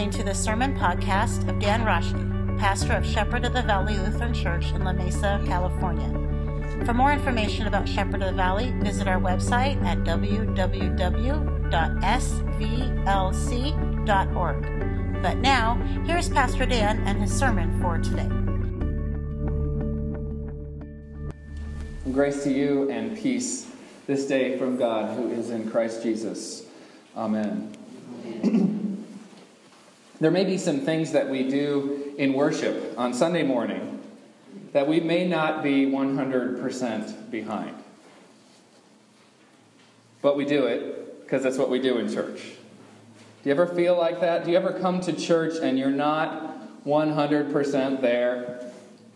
listening to the sermon podcast of Dan Roshni, pastor of Shepherd of the Valley Lutheran Church in La Mesa, California. For more information about Shepherd of the Valley, visit our website at www.svlc.org. But now, here's Pastor Dan and his sermon for today. Grace to you and peace this day from God who is in Christ Jesus. Amen. There may be some things that we do in worship on Sunday morning that we may not be 100% behind. But we do it because that's what we do in church. Do you ever feel like that? Do you ever come to church and you're not 100% there?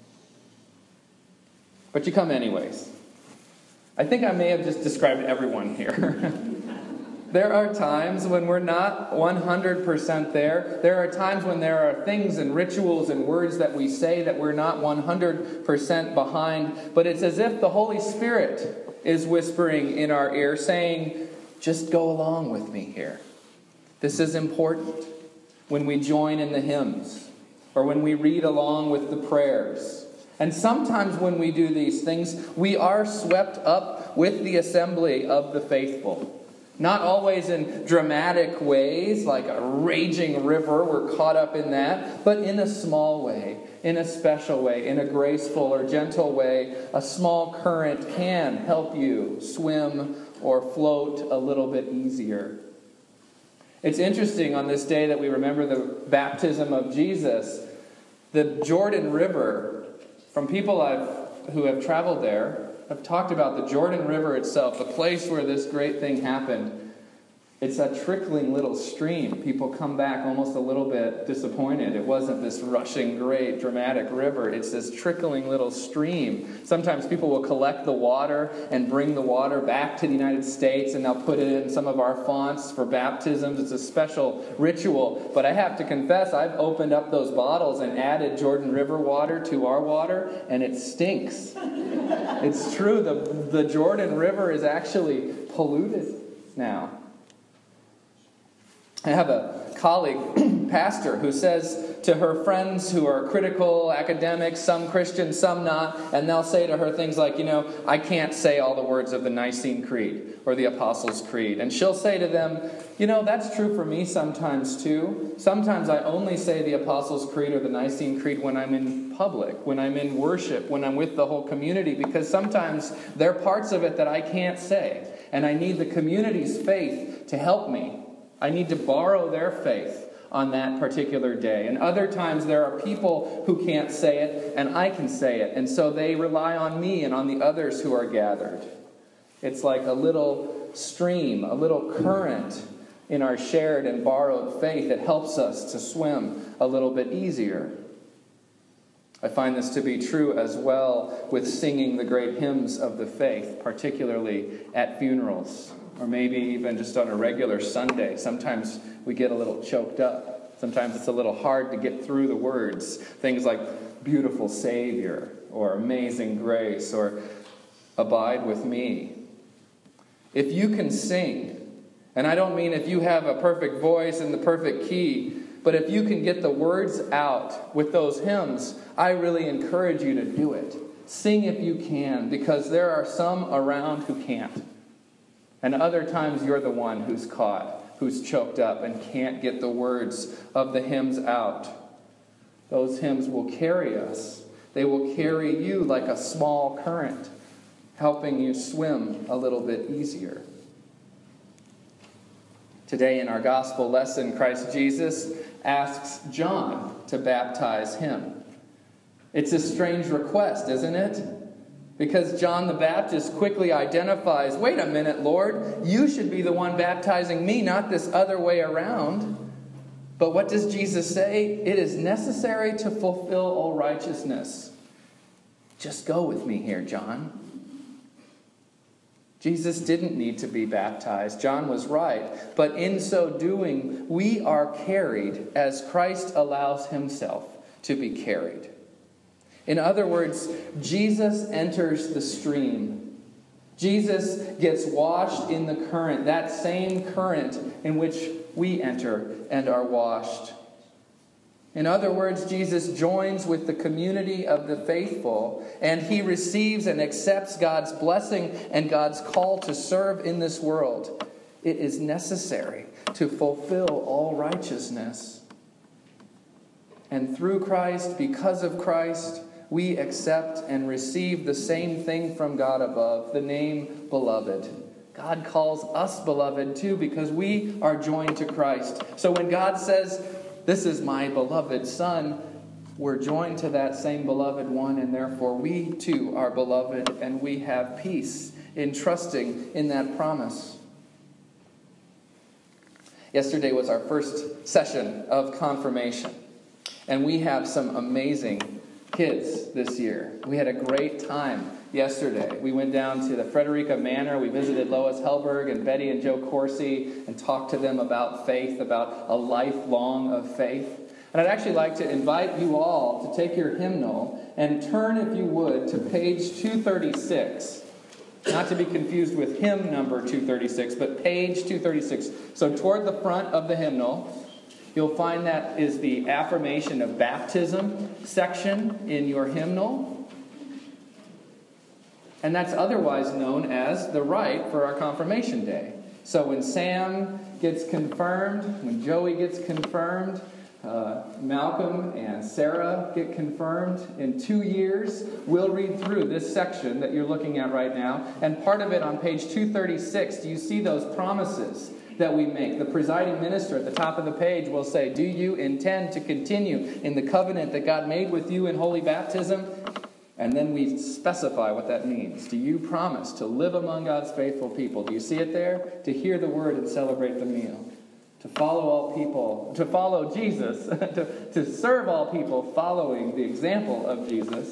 But you come anyways. I think I may have just described everyone here. There are times when we're not 100% there. There are times when there are things and rituals and words that we say that we're not 100% behind. But it's as if the Holy Spirit is whispering in our ear, saying, just go along with me here. This is important. When we join in the hymns, or when we read along with the prayers. And sometimes when we do these things, we are swept up with the assembly of the faithful. Not always in dramatic ways, like a raging river, we're caught up in that, but in a small way, in a special way, in a graceful or gentle way. A small current can help you swim or float a little bit easier. It's interesting on this day that we remember the baptism of Jesus, the Jordan River, from people who have traveled there, I've talked about the Jordan River itself, the place where this great thing happened. It's a trickling little stream. People come back almost a little bit disappointed. It wasn't this rushing, great, dramatic river. It's this trickling little stream. Sometimes people will collect the water and bring the water back to the United States, and they'll put it in some of our fonts for baptisms. It's a special ritual. But I have to confess, I've opened up those bottles and added Jordan River water to our water, and it stinks. It's true, the Jordan River is actually polluted now. I have a colleague, pastor, who says to her friends who are critical, academics, some Christian, some not, and they'll say to her things like, I can't say all the words of the Nicene Creed or the Apostles' Creed. And she'll say to them, that's true for me sometimes too. Sometimes I only say the Apostles' Creed or the Nicene Creed when I'm in public, when I'm in worship, when I'm with the whole community, because sometimes there are parts of it that I can't say, and I need the community's faith to help me. I need to borrow their faith on that particular day. And other times there are people who can't say it, and I can say it. And so they rely on me and on the others who are gathered. It's like a little stream, a little current in our shared and borrowed faith that helps us to swim a little bit easier. I find this to be true as well with singing the great hymns of the faith, particularly at funerals. Or maybe even just on a regular Sunday. Sometimes we get a little choked up. Sometimes it's a little hard to get through the words. Things like Beautiful Savior, or Amazing Grace, or Abide with Me. If you can sing, and I don't mean if you have a perfect voice and the perfect key, but if you can get the words out with those hymns, I really encourage you to do it. Sing if you can, because there are some around who can't. And other times you're the one who's caught, who's choked up and can't get the words of the hymns out. Those hymns will carry us. They will carry you like a small current, helping you swim a little bit easier. Today in our gospel lesson, Christ Jesus asks John to baptize him. It's a strange request, isn't it? Because John the Baptist quickly identifies, wait a minute, Lord, you should be the one baptizing me, not this other way around. But what does Jesus say? It is necessary to fulfill all righteousness. Just go with me here, John. Jesus didn't need to be baptized. John was right. But in so doing, we are carried as Christ allows himself to be carried. In other words, Jesus enters the stream. Jesus gets washed in the current, that same current in which we enter and are washed. In other words, Jesus joins with the community of the faithful, and he receives and accepts God's blessing and God's call to serve in this world. It is necessary to fulfill all righteousness. And through Christ, because of Christ, we accept and receive the same thing from God above, the name beloved. God calls us beloved too because we are joined to Christ. So when God says, "This is my beloved Son," we're joined to that same beloved one, and therefore we too are beloved, and we have peace in trusting in that promise. Yesterday was our first session of confirmation, and we have some amazing kids this year. We had a great time yesterday. We went down to the Frederica Manor. We visited Lois Helberg and Betty and Joe Corsi and talked to them about faith, about a lifelong of faith. And I'd actually like to invite you all to take your hymnal and turn, if you would, to page 236. Not to be confused with hymn number 236, but page 236. So toward the front of the hymnal, you'll find that is the affirmation of baptism section in your hymnal. And that's otherwise known as the rite for our confirmation day. So when Sam gets confirmed, when Joey gets confirmed, Malcolm and Sarah get confirmed in 2 years, we'll read through this section that you're looking at right now. And part of it on page 236, do you see those promises that we make? The presiding minister at the top of the page will say, "Do you intend to continue in the covenant that God made with you in holy baptism?" And then we specify what that means. Do you promise to live among God's faithful people? Do you see it there? To hear the word and celebrate the meal. To follow all people, to follow Jesus, to serve all people following the example of Jesus.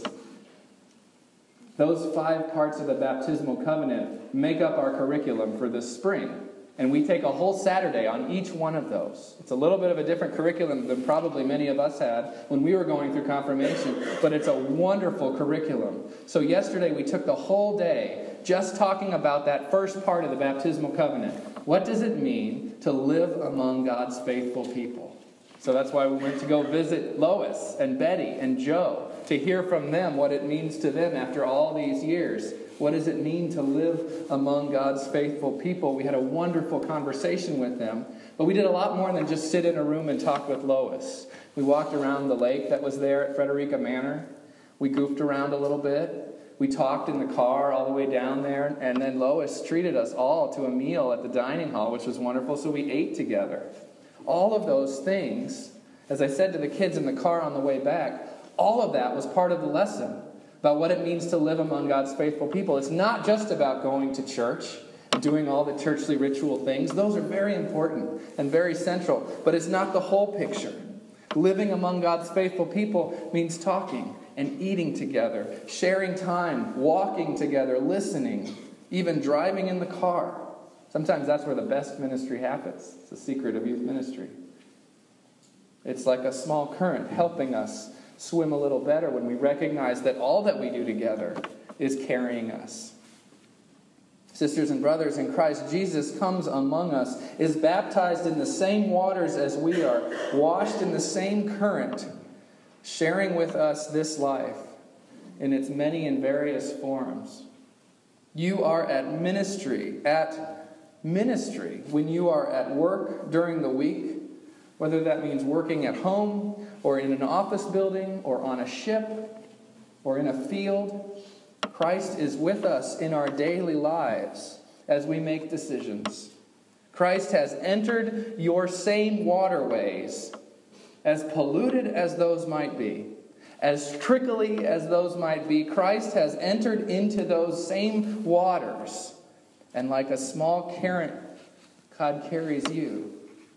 Those 5 parts of the baptismal covenant make up our curriculum for this spring. And we take a whole Saturday on each one of those. It's a little bit of a different curriculum than probably many of us had when we were going through confirmation, but it's a wonderful curriculum. So yesterday we took the whole day just talking about that first part of the baptismal covenant. What does it mean to live among God's faithful people? So that's why we went to go visit Lois and Betty and Joe to hear from them what it means to them after all these years. What does it mean to live among God's faithful people? We had a wonderful conversation with them, but we did a lot more than just sit in a room and talk with Lois. We walked around the lake that was there at Frederica Manor. We goofed around a little bit. We talked in the car all the way down there, and then Lois treated us all to a meal at the dining hall, which was wonderful, so we ate together. All of those things, as I said to the kids in the car on the way back, all of that was part of the lesson about what it means to live among God's faithful people. It's not just about going to church and doing all the churchly ritual things. Those are very important and very central, but it's not the whole picture. Living among God's faithful people means talking and eating together, sharing time, walking together, listening, even driving in the car. Sometimes that's where the best ministry happens. It's the secret of youth ministry. It's like a small current helping us swim a little better when we recognize that all that we do together is carrying us. Sisters and brothers in Christ, Jesus comes among us, is baptized in the same waters as we are, washed in the same current, sharing with us this life in its many and various forms. You are at ministry when you are at work during the week, whether that means working at home or in an office building or on a ship or in a field. Christ is with us in our daily lives as we make decisions. Christ has entered your same waterways, as polluted as those might be, as trickly as those might be. Christ has entered into those same waters, and like a small current, God carries you.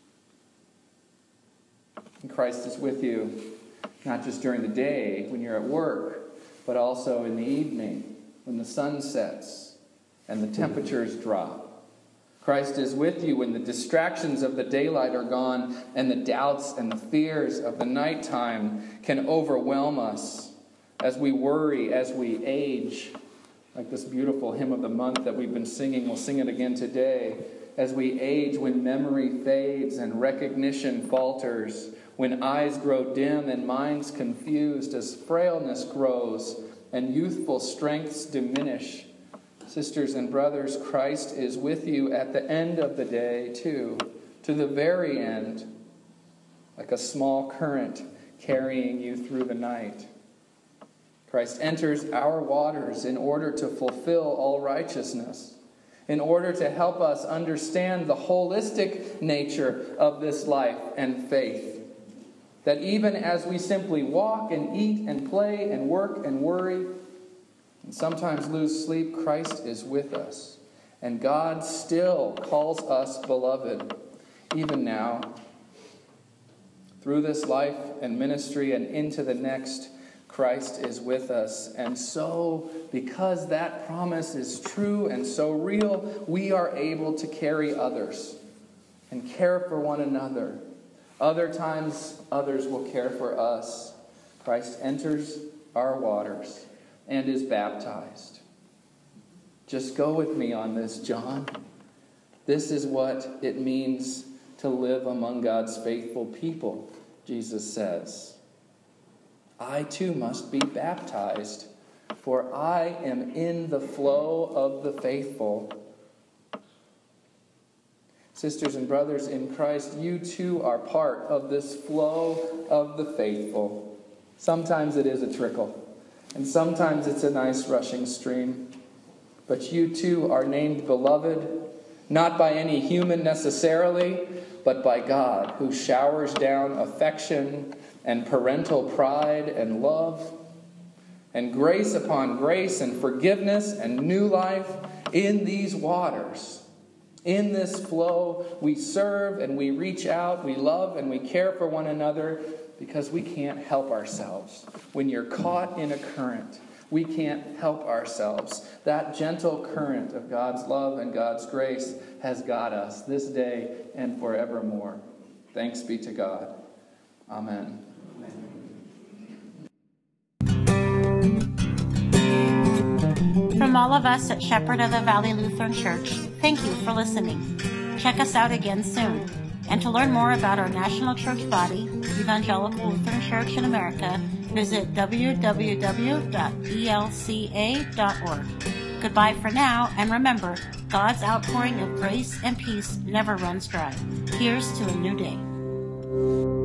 And Christ is with you, not just during the day when you're at work, but also in the evening when the sun sets and the temperatures drop. Christ is with you when the distractions of the daylight are gone and the doubts and the fears of the nighttime can overwhelm us as we worry, as we age. Like this beautiful hymn of the month that we've been singing, we'll sing it again today. as we age, when memory fades and recognition falters, when eyes grow dim and minds confused, as frailness grows and youthful strengths diminish. Sisters and brothers, Christ is with you at the end of the day, too, to the very end, like a small current carrying you through the night. Christ enters our waters in order to fulfill all righteousness, in order to help us understand the holistic nature of this life and faith. That even as we simply walk and eat and play and work and worry, and sometimes lose sleep, Christ is with us. And God still calls us beloved, even now. Through this life and ministry and into the next, Christ is with us. And so, because that promise is true and so real, we are able to carry others and care for one another. Other times, others will care for us. Christ enters our waters and is baptized. Just go with me on this, John. This is what it means to live among God's faithful people, Jesus says. I too must be baptized, for I am in the flow of the faithful. Sisters and brothers in Christ, you too are part of this flow of the faithful. Sometimes it is a trickle, and sometimes it's a nice rushing stream. But you too are named beloved, not by any human necessarily, but by God, who showers down affection and parental pride and love, and grace upon grace and forgiveness and new life in these waters. In this flow, we serve and we reach out, we love and we care for one another because we can't help ourselves. When you're caught in a current, we can't help ourselves. That gentle current of God's love and God's grace has got us this day and forevermore. Thanks be to God. Amen. From all of us at Shepherd of the Valley Lutheran Church, thank you for listening. Check us out again soon. And to learn more about our national church body, Evangelical Lutheran Church in America, visit www.elca.org. Goodbye for now, and remember, God's outpouring of grace and peace never runs dry. Here's to a new day.